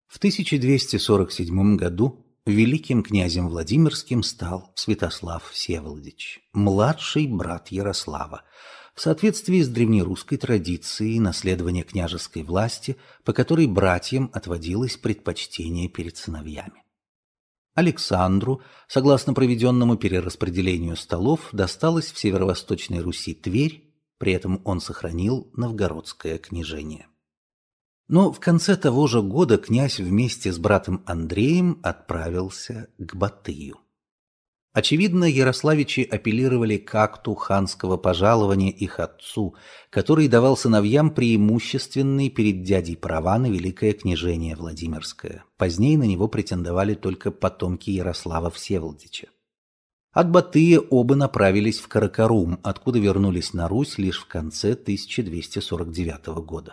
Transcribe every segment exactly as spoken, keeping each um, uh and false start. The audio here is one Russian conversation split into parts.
В тысяча двести сорок седьмом году великим князем Владимирским стал Святослав Всеволодович, младший брат Ярослава, в соответствии с древнерусской традицией наследования княжеской власти, по которой братьям отводилось предпочтение перед сыновьями. Александру, согласно проведенному перераспределению столов, досталась в северо-восточной Руси Тверь, при этом он сохранил новгородское княжение. Но в конце того же года князь вместе с братом Андреем отправился к Батыю. Очевидно, ярославичи апеллировали к акту ханского пожалования их отцу, который давал сыновьям преимущественные перед дядей права на великое княжение Владимирское. Позднее на него претендовали только потомки Ярослава Всеволодовича. От Батыя оба направились в Каракарум, откуда вернулись на Русь лишь в конце тысяча двести сорок девятого года.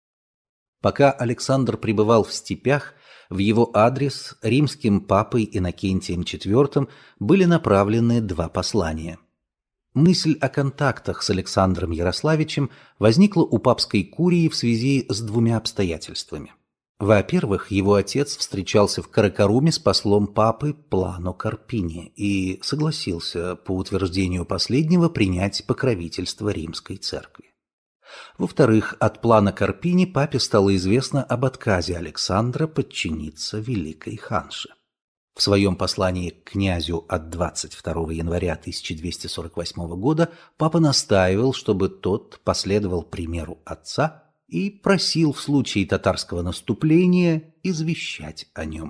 Пока Александр пребывал в степях, в его адрес римским папой Иннокентием четвёртым были направлены два послания. Мысль о контактах с Александром Ярославичем возникла у папской курии в связи с двумя обстоятельствами. Во-первых, его отец встречался в Каракаруме с послом папы Плано Карпини и согласился, по утверждению последнего, принять покровительство римской церкви. Во-вторых, от плана Карпини папе стало известно об отказе Александра подчиниться великой ханше. В своем послании к князю от двадцать второго января тысяча двести сорок восьмого года папа настаивал, чтобы тот последовал примеру отца и просил в случае татарского наступления извещать о нем.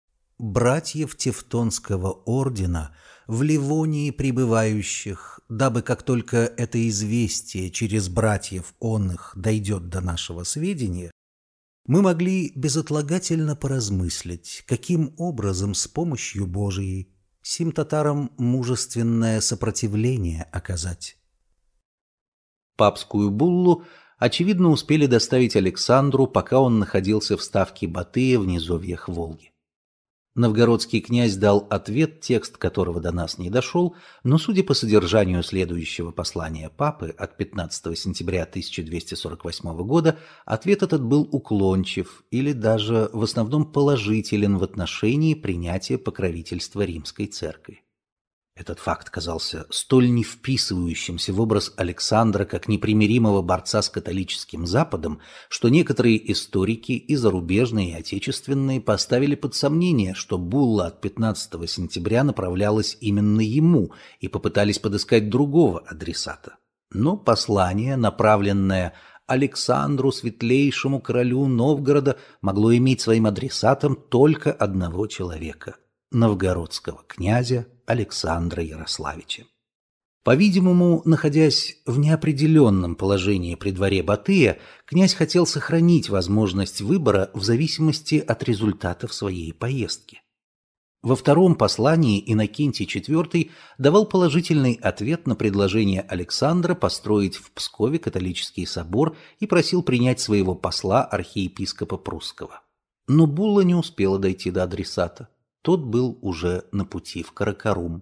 Братьев Тевтонского ордена, в Ливонии пребывающих, дабы как только это известие через братьев онных дойдет до нашего сведения, мы могли безотлагательно поразмыслить, каким образом с помощью Божией сим татарам мужественное сопротивление оказать. Папскую буллу, очевидно, успели доставить Александру, пока он находился в ставке Батыя в низовьях Волги. Новгородский князь дал ответ, текст которого до нас не дошел, но, судя по содержанию следующего послания папы от пятнадцатого сентября тысяча двести сорок восьмого года, ответ этот был уклончив или даже в основном положителен в отношении принятия покровительства римской церкви. Этот факт казался столь не вписывающимся в образ Александра как непримиримого борца с католическим Западом, что некоторые историки, и зарубежные, и отечественные, поставили под сомнение, что булла от пятнадцатого сентября направлялась именно ему, и попытались подыскать другого адресата. Но послание, направленное Александру, светлейшему королю Новгорода, могло иметь своим адресатом только одного человека – новгородского князя Александра Ярославича. По-видимому, находясь в неопределенном положении при дворе Батыя, князь хотел сохранить возможность выбора в зависимости от результатов своей поездки. Во втором послании Иннокентий четвёртый давал положительный ответ на предложение Александра построить в Пскове католический собор и просил принять своего посла архиепископа Прусского. Но булла не успела дойти до адресата. Тот был уже на пути в Каракарум.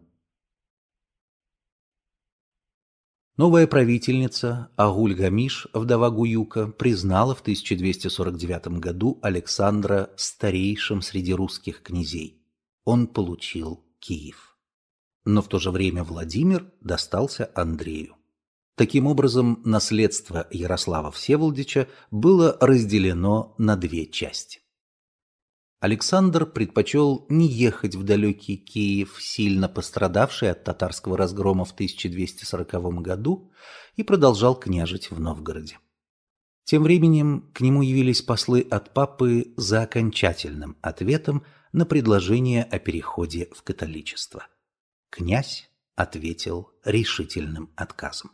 Новая правительница Агуль-Гамиш, вдова Гуюка, признала в тысяча двести сорок девятом году Александра старейшим среди русских князей. Он получил Киев. Но в то же время Владимир достался Андрею. Таким образом, наследство Ярослава Всеволодовича было разделено на две части. Александр предпочел не ехать в далекий Киев, сильно пострадавший от татарского разгрома в тысяча двести сороковом году, и продолжал княжить в Новгороде. Тем временем к нему явились послы от папы за окончательным ответом на предложение о переходе в католичество. Князь ответил решительным отказом.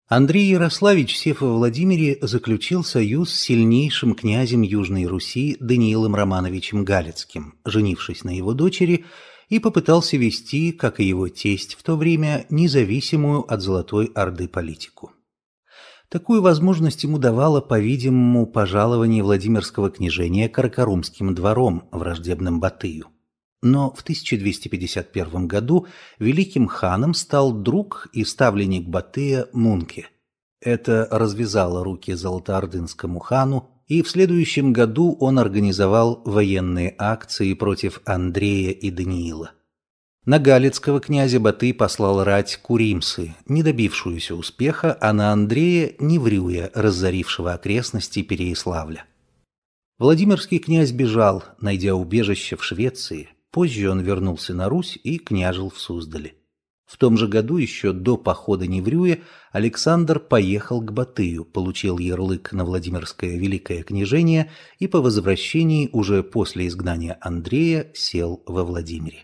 Андрей Ярославич, сев во Владимире, заключил союз с сильнейшим князем Южной Руси Даниилом Романовичем Галицким, женившись на его дочери, и попытался вести, как и его тесть в то время, независимую от Золотой Орды политику. Такую возможность ему давало, по-видимому, пожалование Владимирского княжения Каракарумским двором, враждебным Батыю. Но в тысяча двести пятьдесят первом году великим ханом стал друг и ставленник Батыя Мунке. Это развязало руки золотоордынскому хану, и в следующем году он организовал военные акции против Андрея и Даниила. На галицкого князя Батый послал рать Куримсы, не добившуюся успеха, а на Андрея Неврюя, разорившего окрестности Переяславля. Владимирский князь бежал, найдя убежище в Швеции. Позже он вернулся на Русь и княжил в Суздале. В том же году, еще до похода Неврюя, Александр поехал к Батыю, получил ярлык на Владимирское Великое княжение и по возвращении, уже после изгнания Андрея, сел во Владимире.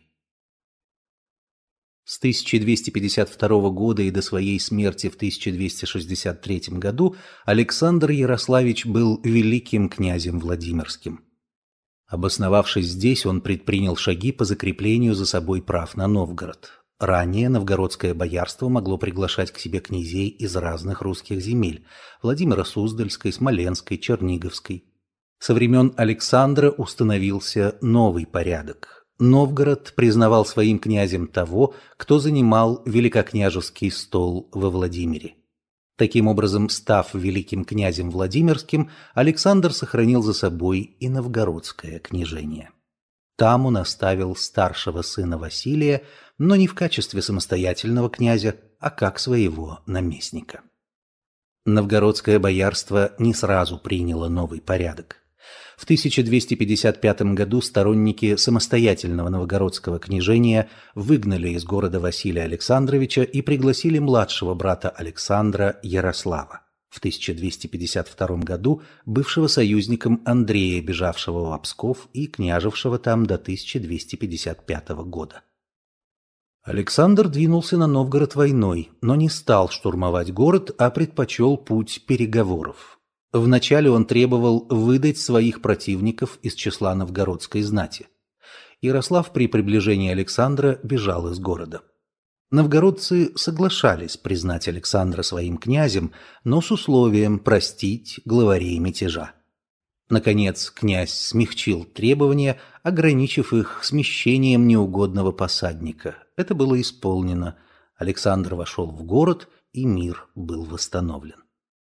С тысяча двести пятьдесят второго года и до своей смерти в тысяча двести шестьдесят третьем году Александр Ярославич был великим князем Владимирским. Обосновавшись здесь, он предпринял шаги по закреплению за собой прав на Новгород. Ранее новгородское боярство могло приглашать к себе князей из разных русских земель – Владимира Суздальской, Смоленской, Черниговской. Со времен Александра установился новый порядок. Новгород признавал своим князем того, кто занимал великокняжеский стол во Владимире. Таким образом, став великим князем Владимирским, Александр сохранил за собой и новгородское княжение. Там он оставил старшего сына Василия, но не в качестве самостоятельного князя, а как своего наместника. Новгородское боярство не сразу приняло новый порядок. В тысяча двести пятьдесят пятом году сторонники самостоятельного новгородского княжения выгнали из города Василия Александровича и пригласили младшего брата Александра Ярослава, в тысяча двести пятьдесят втором году бывшего союзником Андрея, бежавшего в Псков и княжившего там до тысяча двести пятьдесят пятого года. Александр двинулся на Новгород войной, но не стал штурмовать город, а предпочел путь переговоров. Вначале он требовал выдать своих противников из числа новгородской знати. Ярослав при приближении Александра бежал из города. Новгородцы соглашались признать Александра своим князем, но с условием простить главарей мятежа. Наконец, князь смягчил требования, ограничив их смещением неугодного посадника. Это было исполнено. Александр вошел в город, и мир был восстановлен.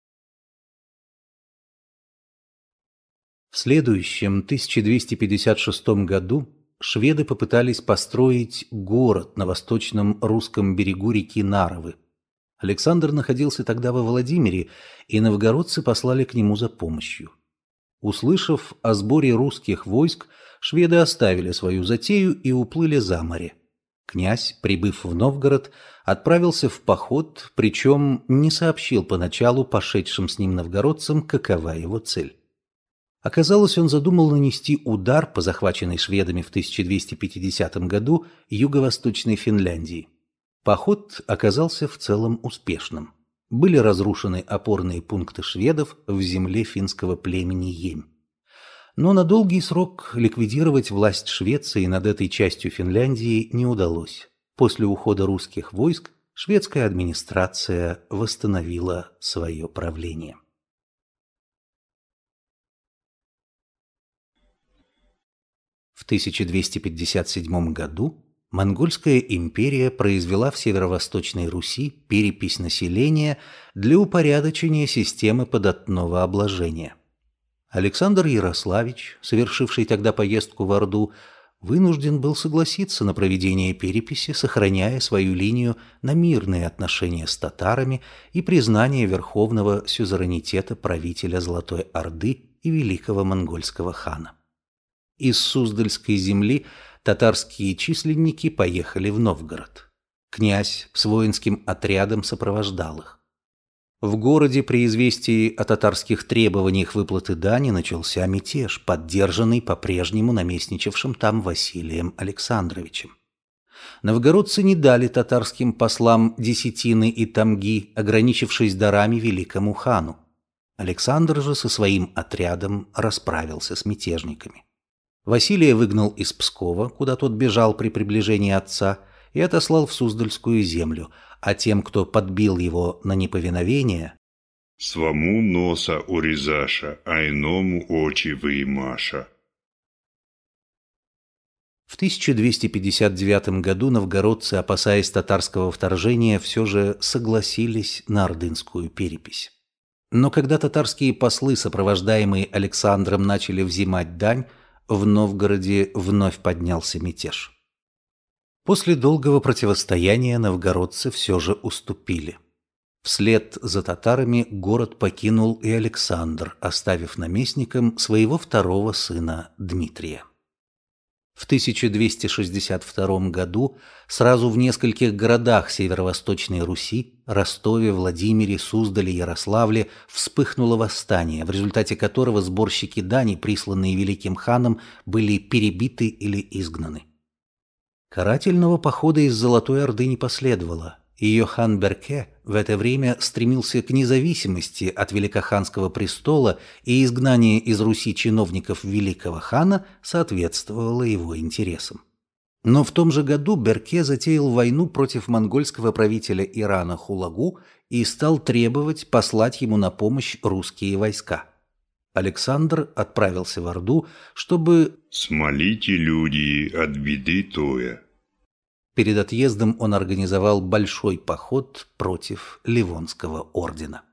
В следующем тысяча двести пятьдесят шестом году шведы попытались построить город на восточном русском берегу реки Наровы. Александр находился тогда во Владимире, и новгородцы послали к нему за помощью. Услышав о сборе русских войск, шведы оставили свою затею и уплыли за море. Князь, прибыв в Новгород, отправился в поход, причем не сообщил поначалу пошедшим с ним новгородцам, какова его цель. Оказалось, он задумал нанести удар по захваченной шведами в тысяча двести пятидесятом году юго-восточной Финляндии. Поход оказался в целом успешным. Были разрушены опорные пункты шведов в земле финского племени Емь. Но на долгий срок ликвидировать власть Швеции над этой частью Финляндии не удалось. После ухода русских войск шведская администрация восстановила свое правление. В тысяча двести пятьдесят седьмом году Монгольская империя произвела в Северо-Восточной Руси перепись населения для упорядочения системы податного обложения. Александр Ярославич, совершивший тогда поездку в Орду, вынужден был согласиться на проведение переписи, сохраняя свою линию на мирные отношения с татарами и признание верховного сюзеренитета правителя Золотой Орды и великого монгольского хана. Из Суздальской земли татарские численники поехали в Новгород. Князь с воинским отрядом сопровождал их. В городе при известии о татарских требованиях выплаты дани начался мятеж, поддержанный по-прежнему наместничавшим там Василием Александровичем. Новгородцы не дали татарским послам десятины и тамги, ограничившись дарами великому хану. Александр же со своим отрядом расправился с мятежниками. Василия выгнал из Пскова, куда тот бежал при приближении отца, и отослал в Суздальскую землю, а тем, кто подбил его на неповиновение, «Свому носа урезаша, а иному очи выимаша». В тысяча двести пятьдесят девятом году новгородцы, опасаясь татарского вторжения, все же согласились на ордынскую перепись. Но когда татарские послы, сопровождаемые Александром, начали взимать дань, в Новгороде вновь поднялся мятеж. После долгого противостояния новгородцы все же уступили. Вслед за татарами город покинул и Александр, оставив наместником своего второго сына Дмитрия. В тысяча двести шестьдесят втором году сразу в нескольких городах северо-восточной Руси, Ростове, Владимире, Суздале, Ярославле, вспыхнуло восстание, в результате которого сборщики дани, присланные великим ханом, были перебиты или изгнаны. Карательного похода из Золотой Орды не последовало, и Йохан Берке в это время стремился к независимости от великоханского престола, и изгнание из Руси чиновников великого хана соответствовало его интересам. Но в том же году Берке затеял войну против монгольского правителя Ирана Хулагу и стал требовать послать ему на помощь русские войска. Александр отправился в Орду, чтобы «Смолите, люди, от беды тоя». Перед отъездом он организовал большой поход против Ливонского ордена.